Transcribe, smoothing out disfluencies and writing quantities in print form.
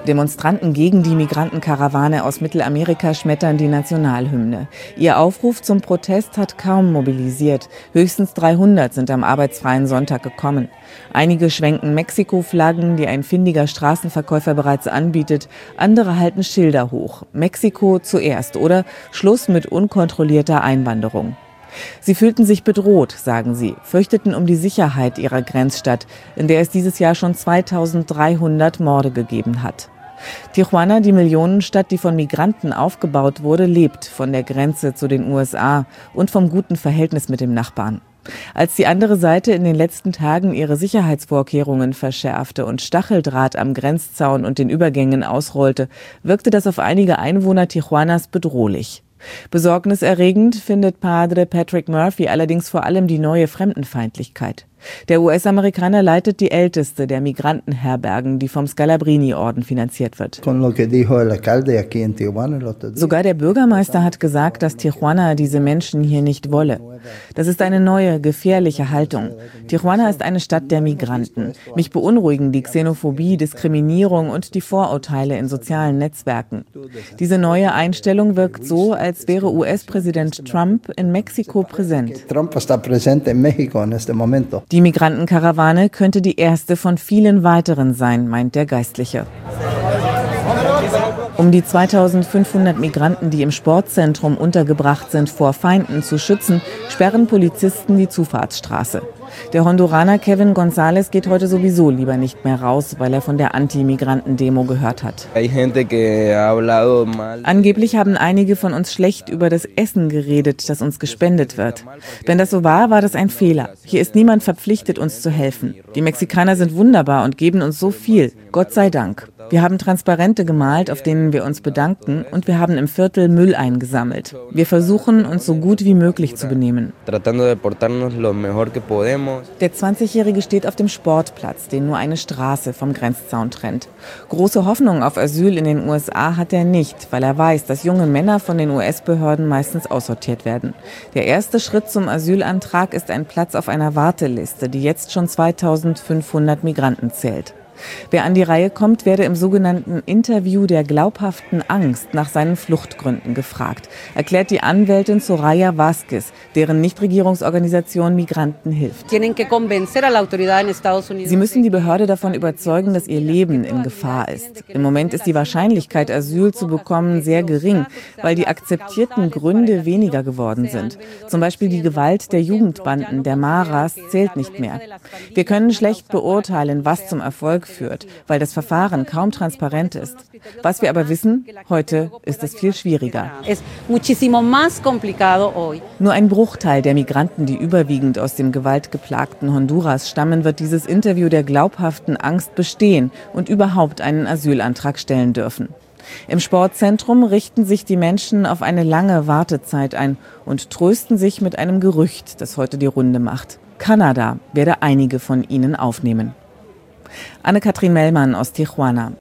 Demonstranten gegen die Migrantenkarawane aus Mittelamerika schmettern die Nationalhymne. Ihr Aufruf zum Protest hat kaum mobilisiert. Höchstens 300 sind am arbeitsfreien Sonntag gekommen. Einige schwenken Mexiko-Flaggen, die ein findiger Straßenverkäufer bereits anbietet. Andere halten Schilder hoch. Mexiko zuerst oder Schluss mit unkontrollierter Einwanderung. Sie fühlten sich bedroht, sagen sie, fürchteten um die Sicherheit ihrer Grenzstadt, in der es dieses Jahr schon 2300 Morde gegeben hat. Tijuana, die Millionenstadt, die von Migranten aufgebaut wurde, lebt von der Grenze zu den USA und vom guten Verhältnis mit dem Nachbarn. Als die andere Seite in den letzten Tagen ihre Sicherheitsvorkehrungen verschärfte und Stacheldraht am Grenzzaun und den Übergängen ausrollte, wirkte das auf einige Einwohner Tijuanas bedrohlich. Besorgniserregend findet Padre Patrick Murphy allerdings vor allem die neue Fremdenfeindlichkeit. Der US-Amerikaner leitet die älteste der Migrantenherbergen, die vom Scalabrini-Orden finanziert wird. Sogar der Bürgermeister hat gesagt, dass Tijuana diese Menschen hier nicht wolle. Das ist eine neue, gefährliche Haltung. Tijuana ist eine Stadt der Migranten. Mich beunruhigen die Xenophobie, Diskriminierung und die Vorurteile in sozialen Netzwerken. Diese neue Einstellung wirkt so, als wäre US-Präsident Trump in Mexiko präsent. Die Migrantenkarawane könnte die erste von vielen weiteren sein, meint der Geistliche. Um die 2500 Migranten, die im Sportzentrum untergebracht sind, vor Feinden zu schützen, sperren Polizisten die Zufahrtsstraße. Der Honduraner Kevin González geht heute sowieso lieber nicht mehr raus, weil er von der Anti-Migranten-Demo gehört hat. Angeblich haben einige von uns schlecht über das Essen geredet, das uns gespendet wird. Wenn das so war, war das ein Fehler. Hier ist niemand verpflichtet, uns zu helfen. Die Mexikaner sind wunderbar und geben uns so viel. Gott sei Dank. Wir haben Transparente gemalt, auf denen wir uns bedanken, und wir haben im Viertel Müll eingesammelt. Wir versuchen, uns so gut wie möglich zu benehmen. Der 20-Jährige steht auf dem Sportplatz, den nur eine Straße vom Grenzzaun trennt. Große Hoffnung auf Asyl in den USA hat er nicht, weil er weiß, dass junge Männer von den US-Behörden meistens aussortiert werden. Der erste Schritt zum Asylantrag ist ein Platz auf einer Warteliste, die jetzt schon 2500 Migranten zählt. Wer an die Reihe kommt, werde im sogenannten Interview der glaubhaften Angst nach seinen Fluchtgründen gefragt, erklärt die Anwältin Soraya Vázquez, deren Nichtregierungsorganisation Migranten hilft. Sie müssen die Behörde davon überzeugen, dass ihr Leben in Gefahr ist. Im Moment ist die Wahrscheinlichkeit, Asyl zu bekommen, sehr gering, weil die akzeptierten Gründe weniger geworden sind. Zum Beispiel die Gewalt der Jugendbanden, der Maras, zählt nicht mehr. Wir können schlecht beurteilen, was zum Erfolg führt, weil das Verfahren kaum transparent ist. Was wir aber wissen, heute ist es viel schwieriger. Nur ein Bruchteil der Migranten, die überwiegend aus dem gewaltgeplagten Honduras stammen, wird dieses Interview der glaubhaften Angst bestehen und überhaupt einen Asylantrag stellen dürfen. Im Sportzentrum richten sich die Menschen auf eine lange Wartezeit ein und trösten sich mit einem Gerücht, das heute die Runde macht. Kanada werde einige von ihnen aufnehmen. Anne-Kathrin Mellmann aus Tijuana.